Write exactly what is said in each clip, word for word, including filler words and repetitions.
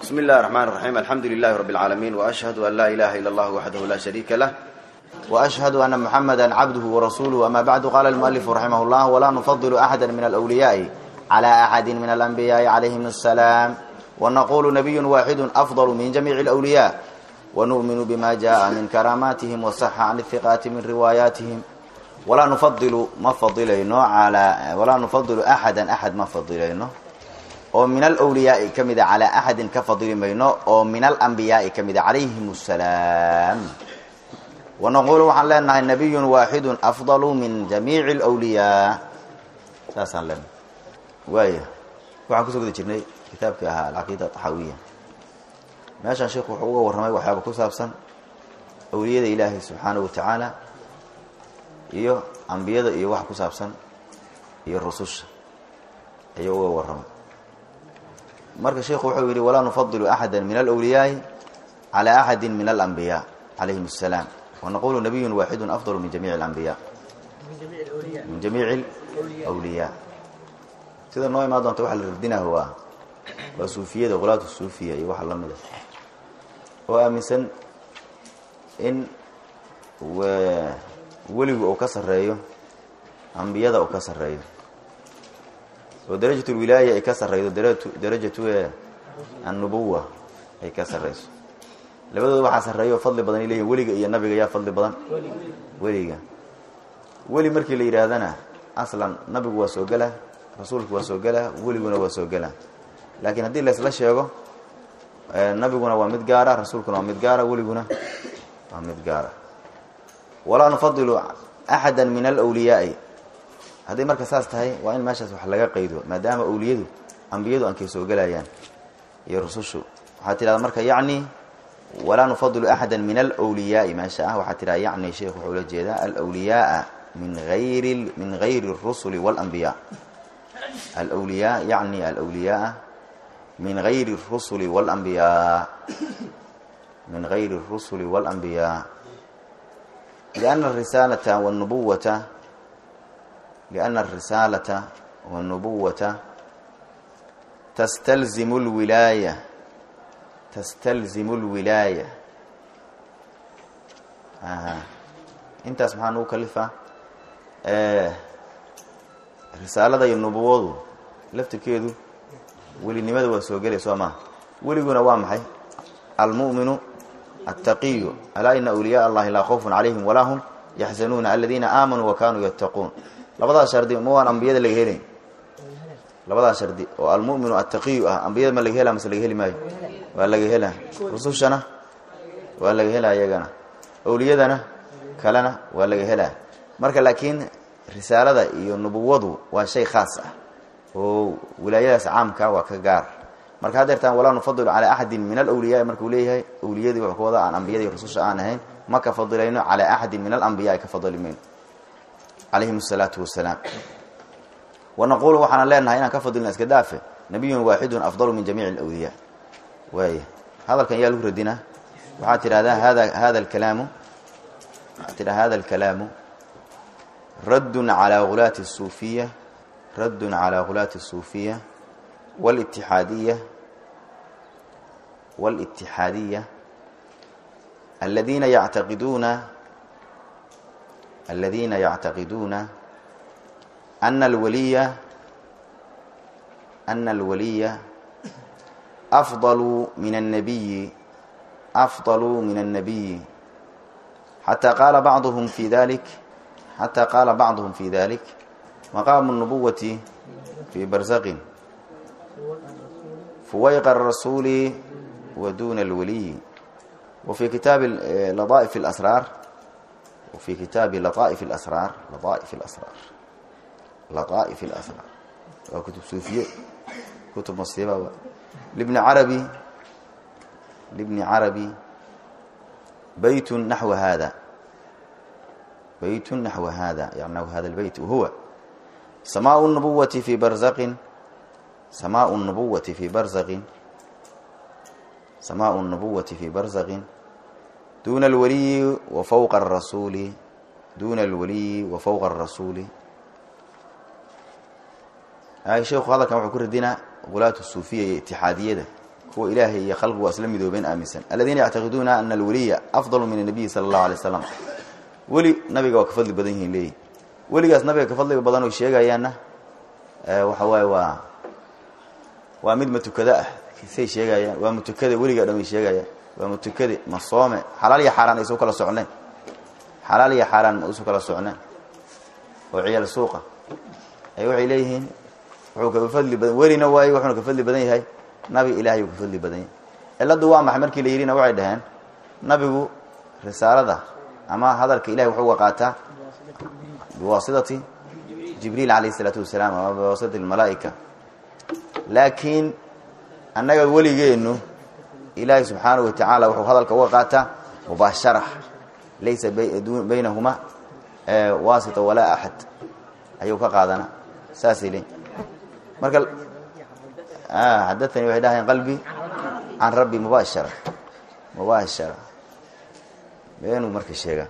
بسم الله الرحمن الرحيم الحمد لله رب العالمين وأشهد أن لا إله إلا الله وحده لا شريك له وأشهد أن محمدا عبده ورسوله أما بعد قال المؤلف رحمه الله ولا نفضل أحدا من الأولياء على أحد من الأنبياء عليهم السلام ونقول نبي واحد أفضل من جميع الأولياء ونؤمن بما جاء من كراماتهم وصح عن الثقات من رواياتهم ولا نفضل ما فضلينه على ولا نفضل أحدا أحد ما فضلينه ومن الأولياء كمد على أحد كفضل منه ومن الأنبياء كمد عليهم السلام ونقول على أن نبي واحد أفضل من جميع الأولياء ساسا لنا وايه waxaan ku soo gudbay jirnay kitaabka ahaa al-aqeeda tahawiyya meesha sheekhu wuxuu uga warramay waxyaabo ku saabsan awliyada Ilaahay subhanahu wa ta'ala iyo anbiyada iyo wax ku saabsan iyo rususha ayuu uga warramay marka sheekhu wuxuu yiri wala nufaddilu ahadan min al-awliya'i ala ahadin min al-anbiya alayhim assalam wa naqulu nabiyyun wahidun afdalu min jami' al-anbiya min jami' al-awliya min jami' al-awliya sida noo imaado inta waxa la radinaa waa waa suufiyada qolaatu suufiya iyo waxa la mid ah oo aaminsan in waligu uu ka sareeyo anbiyada uu ka sareeyo oo darajada wilaaya ay ka sareeyo darajada an-nubuwah ay ka sareyso labadooda waxa sareeyo fadli badan ilaahay waliga iyo nabiga yaa fadli badan waliga wali markii la yiraahdana aslan nabigu waa soo galaa rasuulku waa soo galaa waliguna waa soo galaa laakiin hadii la isla sheego nabiguna waa mid gaara rasuulkuna waa mid gaara waliguna waa mid gaara wala nufaddilu ahadan min al-awliya'i hadii marka saas tahay waa in meeshaas wax laga qeydo maadaama awliyadu anbiyadu aan ka soo galayaan iyo rusushu waxa tiraahdaa marka yaani wala nufaddilu ahadan min al-awliya'i ma shaa waxa tiraahdaa yaani sheekhu wuxuu la jeedaa al-awliya'a min ghayri min ghayri ar-rusuli wal-anbiya الأولياء يعني الأولياء من غير الرسل والأنبياء من غير الرسل والأنبياء لأن الرسالة والنبوة لأن الرسالة والنبوة تستلزم الولاية تستلزم الولاية آه. انت سبحانه كلفة آه. risaalada iyo nubuwadu laftirkeedu welinimada waa soo galay Soomaa weliguna waa maxay al-mu'minu at-taqiyyu ala inna awliya allahi la khawfun alayhim wa lahum yahzanuna alladhina amanu wa kanu yattaqun labada shardi ma waan anbiyada laga helay labada shardi oo al-mu'minu at-taqiyyu ah anbiyada ma laga helaa mise laga heli maayo waa laga helaa rusushana waa laga helaa iyagana awliyadana kalena waa laga helaa marka laakiin risaalada iyo nubuwadu waa shay khaas ah oo wilaayadaas caamka waa ka gaar marka hadeertaan wala nufaddilu ala ahadin min al-awliya marka uu leeyahay awliyadu wax kooda aan anbiyada iyo rususha aan ahayn ma ka fadilayno ala ahadin min al-anbiya ka fadilimin alayhim salatu wassalam wa naqulu waxana leenahay inaan ka fadilna iska daafe nabiyun waahidun afdalu min jami' al-awliya way hadalkan yaa lagu radina waxa tiraahdaa hada hada al-kalamu tira hada al-kalamu رد على غلاة الصوفية رد على غلاة الصوفية والاتحادية والاتحادية الذين يعتقدون الذين يعتقدون أن الولي أن الولي أفضل من النبي أفضل من النبي حتى قال بعضهم في ذلك حتى قال بعضهم في ذلك مقام النبوة في برزق فويق الرسول ودون الولي وفي كتاب لطائف الأسرار وفي كتاب لطائف الأسرار لطائف الأسرار لطائف الأسرار وكتب صوفية كتب مصيبة لابن عربي لابن عربي بيت نحو هذا بيت نحو هذا يعني هذا البيت وهو سماء النبوة في برزق سماء النبوة في برزق سماء النبوة في برزق دون الولي وفوق الرسول دون الولي وفوق الرسول هاي شيخ هذا كان وحكور الدين غلاة الصوفية اتحادية ده هو إلهي خلق وأسلم ذوبين آمسا الذين يعتقدون أن الولي أفضل من النبي صلى الله عليه وسلم ولي نبي وكفضل بدنه ليه ولي قاس نبي كفضل بدنه الشيء أيانا أه وحواي و ومد متكذا كثير شيء أيان ومتكذا ولي قدام الشيء أيان ومتكذا مصامع حلال يا حرام يسوق على سعنان حلال يا حرام يسوق على سعنان وعيال السوق أيوة إليهن وحوك بفضل بدن ولي نواي وحنا كفضل بدنه هاي نبي إلهي وكفضل بدنه إلا دواء محمد كي ليرين وعدهن نبي رسالة أما هذا الإله وحو قاتا بواسطة جبريل عليه الصلاة والسلام وبواسطة الملائكة لكن أنك ولي إنه إلهي سبحانه وتعالى وحو هذا الكوا قاتا مباشرة ليس بينهما واسطة ولا أحد أيوك قادنا ساسلين مركل آه حدثني وحدها قلبي عن ربي مباشرة مباشرة بينه مركز الشيء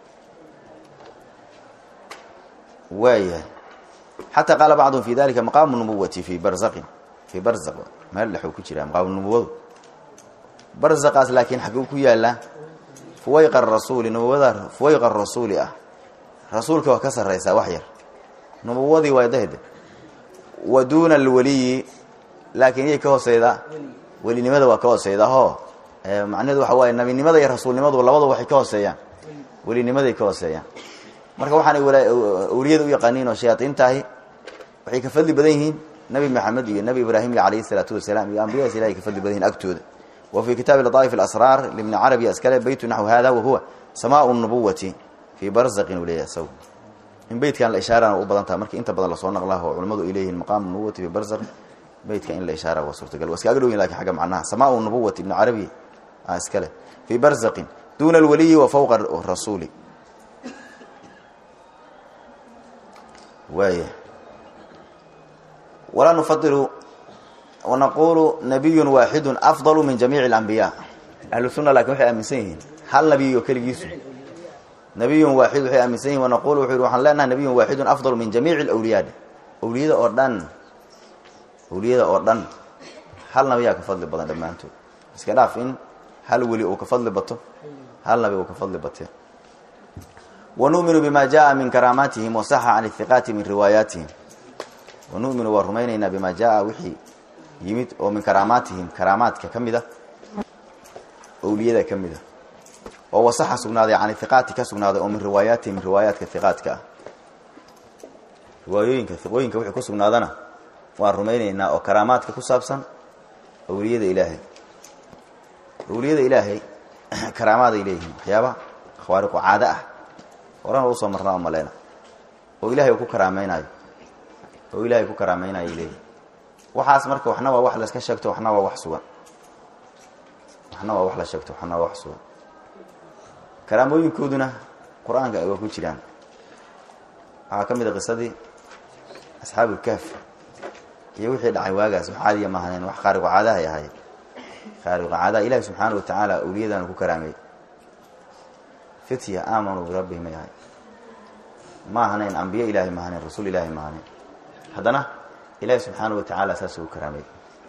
وايه حتى قال بعضهم في ذلك مقام النبوة في برزق في برزق ما لحو كجرا مقام النبوة برزق لكن حقوق يالا فويق الرسول نبوة فويق الرسول اه رسولك وكسر رئيس وحير نبوة ويدهد ودون الولي لكن هي كوسيدا ولي لماذا وكوسيدا هو macnaheedu waxa way nabinimada iyo rasuulnimadu labada waxay ka hooseeyaan welinimada ka hooseeyaan marka waxaan awliyada u yaqaaniin oo shayaatiintahay waxay ka fadli badan yihiin nabi maxamed iyo nabi ibraahim alayhi salatu wasalaam iyo anbiyaas ilaahay ka fadli badan yihiin agtooda wa fi kitab al-lataif al-asrar libn arabi askala bayt nahu hada wa huwa samaa'u an-nubuwati fi barzaq waliya saw in baytkan la ishaarana u badan tahay marka inta badan la soo naqlaho culimadu ilayhi maqam an-nubuwati fi barzaq baytkan in la ishaara waa suurtagal waska agdhow laakiin xaga macnaha samaa'u an-nubuwati ibn arabi أسكله في برزق دون الولي وفوق الرسول ويه ولا نفضل ونقول نبي واحد أفضل من جميع الأنبياء أهل السنة لكن وحي أمسين هل نبي يكل يسوع نبي واحد وحي أمسين ونقول وحي روحا لنا نبي واحد أفضل من جميع الأولياء أولياء أردن أولياء أردن هل نبي كفضل بدن لما أنتم بس كده فين هل ولي او كفضل بطه هل نبي او كفضل بطه ونؤمن بما جاء من كراماتهم وصح عن الثقات من رواياتهم ونؤمن ورمينا بما جاء وحي يميت او من كراماتهم كرامات ككمده اولياء كمده او صح سغناده عن الثقات كسغناده او من رواياتهم من روايات الثقات ك روايوينك ثقوينك وحي كسغنادنا ورمينا او كرامات كسابسن اولياء الهي أولياء إلهي كرامات إليهم حيابا خوارق وعادة ورنا وصل مرنا وملينا وإلهي يكون كرامينا وإلهي يكون كرامينا إليه وحاس مرك وحنا ووحلا سكشكت وحنا ووحسوا وحنا ووحلا شكت وحنا ووحسوا كرامو يكودنا قرآن قال وكل شيء هاكم إذا قصدي أصحاب الكهف يوحي العواجة سبحانه ما هنين وحخارق وعادة يا هاي خارق عادة إله سبحانه وتعالى أولياء نكو كرامي فتية آمنوا بربهم يا هاي ما هنين أنبياء إلهي ما هنين رسول إلهي ما هنين هذانا إله سبحانه وتعالى أساسه كرامي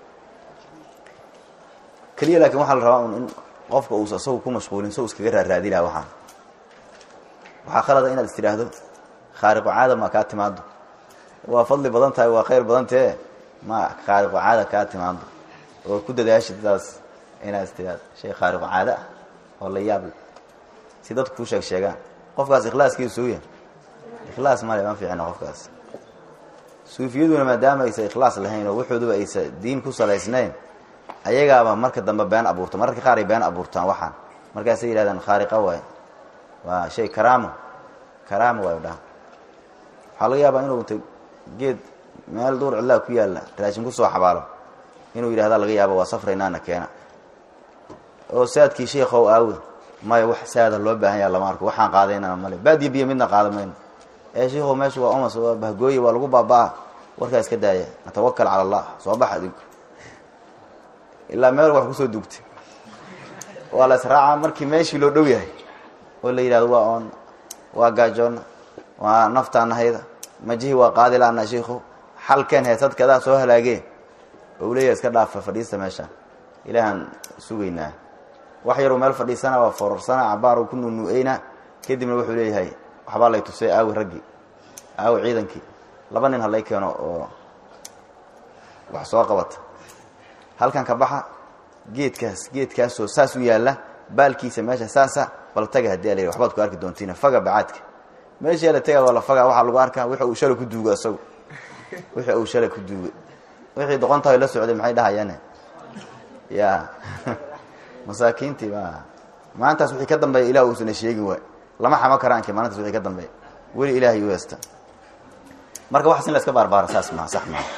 كليا لكن وحال رواء إن قفك أوساسه كو مشغولين سوس كغير الرادي لها وحان وحا خلط إن الاستراهده خارق عادة ما كاتم عنده وفضل بدنتها وخير بدنتها ما خارق عادة كاتم عنده وكده داش داس هنا استياد شيء خارق عادة والله يابل سيدات كوشك شيغان قفكاس اخلاص كي سويه اخلاص ما ما في عنا قفكاس suufiyaduna maadaama ay ikhlaas lahayn oo wuxuudu ay diin ku salaysneen ayaga marka dambe been abuurto marka qaar ay been abuurtaan waxaan markaas ay yiraahdaan khariqa way waa shay karaamo karaamo way dhaa waxa laga yaabaa inuu geed meel door Allah ku yaala raashin ku soo xabaalo inuu yiraahdo laga yaabo waa safraynaana keena oo saadkii sheekhow aaw ma wax saada loo baahan yahay lama arko waxaan qaadayna male baadi biyo midna qaadamayna ee sheekhow meeshu waa umas oo bahgooyi waa lagu baabaa warka iska daaya tawakkal ala Allah soo baxad illa meel wax ku soo dugtay wala israaca markii meeshii loo dhow yahay oo la yiraahdo waa on waa gaajoon waa naftaan hayda majihi waa qaadilaana sheekhow halkan heesad kada soo halaagay وليه iska dhaaf fadhiista meesha ilaahan sugaynaa wax yar oo meel fadhiisana waa foorarsana cabaar ku nuunueyna kadibna wuxuu leeyahay waxba lay tusay aawi raggi aawi ciidankii laba nin halay keeno oo wax soo qabata halkan ka baxa geedkaas geedkaas oo saas u yaala baalkiisa meesha saasa bal taga hadii ay waxbaad ku arki doontiin faga bacaadka meesha la taga wala faga waxa lagu arkaa wixii uu shalay ku duuga asagu wixii uu shalay ku duuga wixii doqonta la socday maxay dhahayaan ya masaakiintii ma maantaas wixii ka dambeeyay ilaahu soo sheegi way lama xama karaanka maantaas wixii ka dambeeyay wali ilaahay u yeesta marka wax sin la iska barbaar saas ma sax ma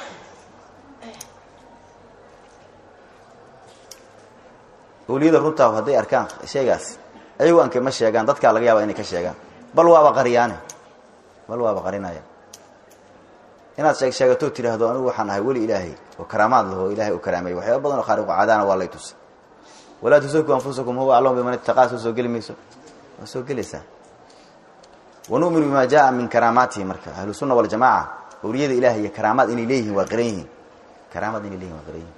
وليد الرنتا وهدي أركان شيءاس أيوة أنك ما شيئان ضدك على جيابه إنك شيئان بل وابا قريانه بل وابا قرينايا هنا شيء شيء توتي له هذا أنو حنا هيقول إلهي وكرامات له إلهي وكرامي وحيا بدنا خارق عادنا والله يتوس ولا تزكوا أنفسكم هو أعلم بمن اتقى سوق الميسو سوق لسه ونؤمن بما جاء من كراماته مركه أهل السنة والجماعة وليد إلهي كرامات إن إليه وغيره كرامات إن إليه وغيره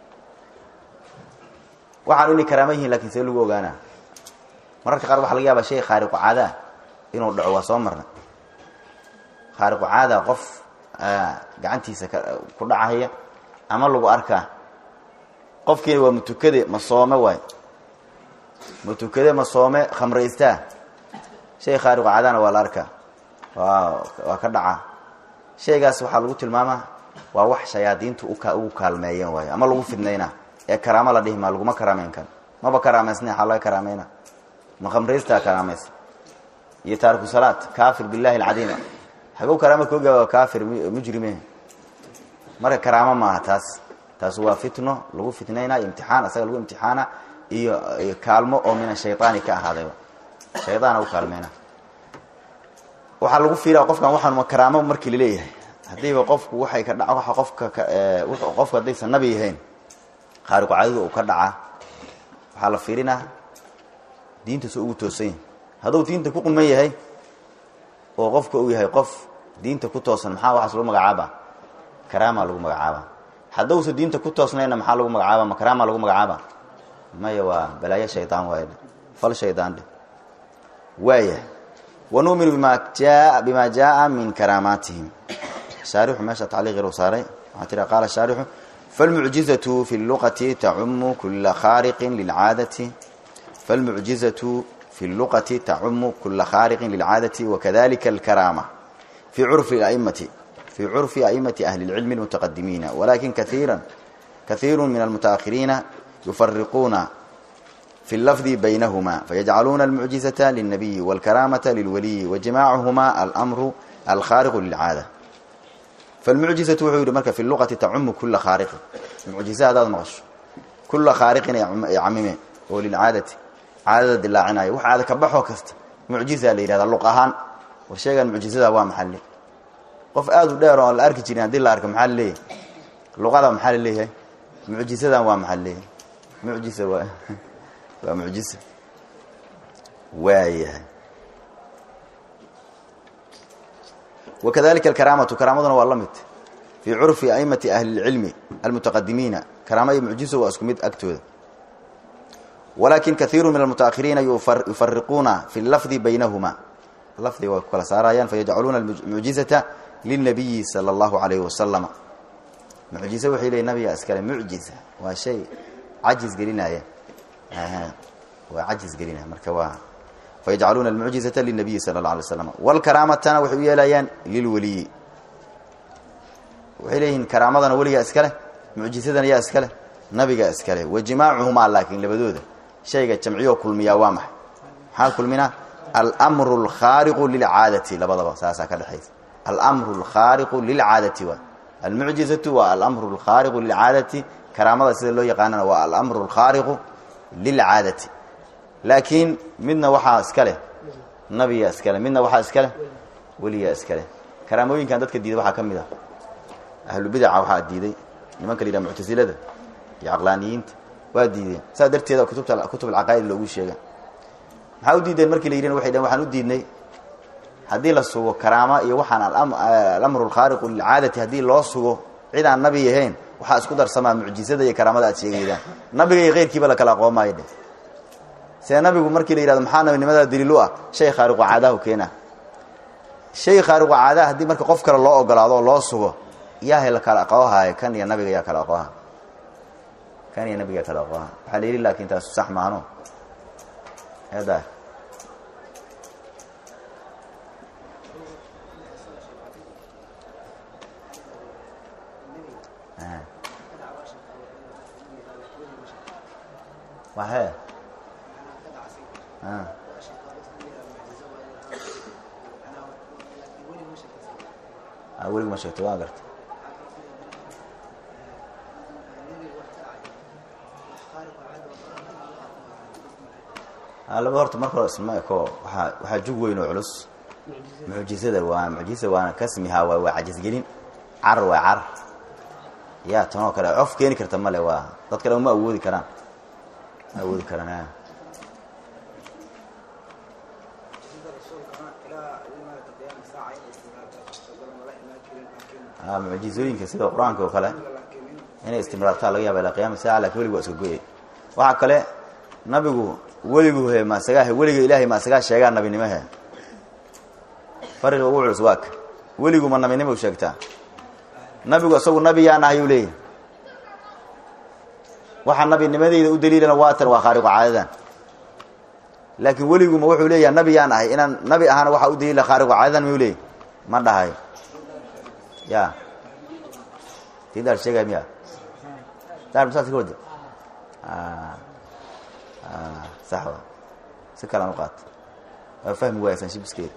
waxaan uni karaamayn laakiin see lagu ogaana mararka qaar waxa laga yaabaa shay khaariq caada inuu dhaco waa soo marna khaariq caada qof gacantiisa ku dhacaya ama lagu arkaa qofkii waa mutukade ma soome way mutukade ma soome khamraysta shay khaariq caadana waa la arkaa waa waa ka dhaca shaygaas waxa lagu tilmaamaa waa wax shayaadiintu u ka ugu kaalmeeyeen way ama lagu fidnayna ee karaama la dhihma lagu ma karaameyn kan ma ba karaameysnaa xalay karaameena ma khamraysta karaameys iyo taariku salaat kaafir billahi alazim hago karaama ko gawa kaafir mujrimiin marka karaama ma taas taas waa fitno lagu fitnayna imtixaan asaga lagu imtixaana iyo kaalmo oo min shaytaani ka ahaaday shaytaan oo kaalmeena waxa lagu fiiraa qofkan waxaan ma karaama markii la leeyahay hadii qofku waxay ka dhaco waxa qofka wuxuu qofka hadaysan nabi yahayn خارق عادو oo ka dhaca waxa la fiirina diinta soo ugu toosan haduu diinta ku qulman yahay oo qofka uu yahay qof diinta ku toosan maxaa waxa loo magacaaba karaama lagu magacaaba haduu soo diinta ku toosnayna maxaa lagu magacaaba ma karaama lagu magacaaba maya waa balaayo shaytaan waayay fal shaytaan waaya ونؤمن بما جاء بما جاء من كراماتهم شارح ماشى تعليق رسالة حتى قال الشارح فالمعجزة في اللغة تعم كل خارق للعادة فالمعجزة في اللغة تعم كل خارق للعادة وكذلك الكرامة في عرف الأئمة في عرف أئمة أهل العلم المتقدمين ولكن كثيرا كثير من المتأخرين يفرقون في اللفظ بينهما فيجعلون المعجزة للنبي والكرامة للولي وجماعهما الأمر الخارق للعادة فالمعجزة وحيد مركة في اللغة تعم كل خارق المعجزة هذا المغش كل خارق يعممه وللعادة عادة الله عناية وحادة كبحه كست معجزة لي هذا اللقاهان والشيء المعجزة هو محلي قف آدو ديرو الأرك جيرين دي الأرك محلي اللغة محلي ليه معجزة هو محلي معجزة هو معجزة وايه وكذلك الكرامة كرامتنا والله في عرف أئمة أهل العلم المتقدمين كرامة معجزة وأسكمت أكتوذ ولكن كثير من المتأخرين يفرقون في اللفظ بينهما اللفظ وكل سارايان فيجعلون المعجزة للنبي صلى الله عليه وسلم معجزة وحي للنبي أسكال معجزة وشيء عجز قلنا ايه آه. وعجز قلنا مركوا فيجعلون المعجزة للنبي صلى الله عليه وسلم والكرامة تانا وحوية ليان للولي وحيلين كرامتنا ولي أسكاله معجزتنا يا أسكاله نبي أسكاله وجماعهما لكن لبدوده شيء جمعيه كل مياوامح حال كل منا الأمر الخارق للعادة لبضبا ساسا كذا حيث الأمر الخارق للعادة المعجزة والأمر الخارق للعادة كرامة سيد الله يقاننا والأمر الخارق للعادة لكن منا وحا اسكله نبي اسكله منا وحا اسكله ولي اسكله كراموين كان dadka diiday waxa kamid ah ahlu bid'a waxa diiday nimanka liida mu'tazilada iyo aqlaaniyiinta waa diideen saa darteeda kutubta kutub al-aqaid loogu sheegay waxa u diideen markii la yireen waxay dhan waxaan u diidnay hadii la sugo karaama iyo waxaan al-amru al-khariq lil-'aadati hadii loo sugo cid aan nabi yahayn waxa isku darsamaa mucjisada iyo karaamada aad sheegayaan nabiga iyo qeyrkiiba la kala aqoomayde see nabigu markii la yiraahdo maxaa nabinimada daliil u ah shay khaariq caadahu keena shay khaariq caada hadii marka qof kale loo ogolaado loo sugo yaa la kala aqoohay kan iyo nabiga yaa kala aqooha kan iyo nabiga kala aqooha waxa la yiri laakiin taas sax ma ahno hada وهي اه اول ما شفت واقرت على بورت marka isma ko waxa waxa jug weyn oo culus muujisada waa muujisada waa kasmiha waa waa ajiz gelin ar waa ar ya tano kale of keeni karta male waa dad kale ma awoodi karaan awoodi karaan ah muujisooyinka sida quraanka oo kale inay istimraarta laga yaabo ilaa qiyaamada saa la waligu isku gooyay waxa kale nabigu waligu he ma sagaa waliga ilaahay ma sagaa sheegaa nabinimaha fariq ugu culus waak waligu ma nabinimo u sheegtaa nabigu asagu nabiyana ayuu leeyahay waxa nabinimadeeda u daliilana waa tan waa khaariq caadadan laakiin waligu ma wuxuu leeyahay nabiyana ahay inaan nabi ahaan waxa u daliila khaariq caadadan ma leeyahay ma dhahay ya tidar sheegay miya dar musaas ku wada ah ah saxwa si kala nuqaat fahmi waysan shibskeed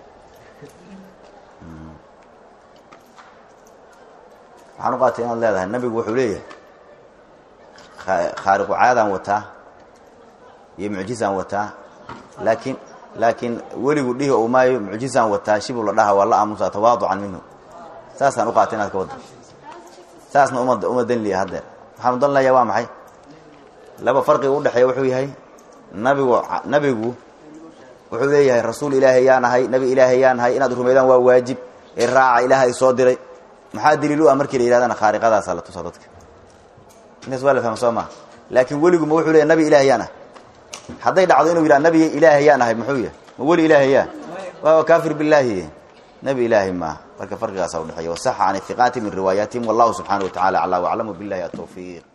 waxaan u qaatay inaad leedahay nabigu wuxuu leeyahay khaariq caadan wataa iyo mucjizan wataa laakiin laakiin waligu dhihi oo maayo mucjizan wataa shibu la dhaha wala amusa tawaaducan minhu saasan u qaatay inaad ka wada saasna umad umadan li hadda waxaan dan layaa waa maxay laba farqi u dhaxeeyo wuxuu yahay nabigu nabigu wuxuu leeyahay rasuul ilaahay yaan ahay nabi ilaahay yaan ahay inaad rumeeyaan waa waajib ee raaca ilaahay soo diray maxaa daliil u ah markii la yiraahdana khaariqadaas la tuso dadka intaas wala fahmo Soomaa laakiin waligu ma wuxuu leeyahay nabi ilaahay yaan ahay haday dhacdo inuu yiraahdo nabi ilaahay yaan ahay muxuu yahay ma wali ilaahay yaa waa kaafir billahi nabi ilaahay ma marka farqigaas u dhaxeeyo sax aan thiqati min riwayatihim wallahu subhanahu wa ta'ala ala wa alamu billahi at-tawfiq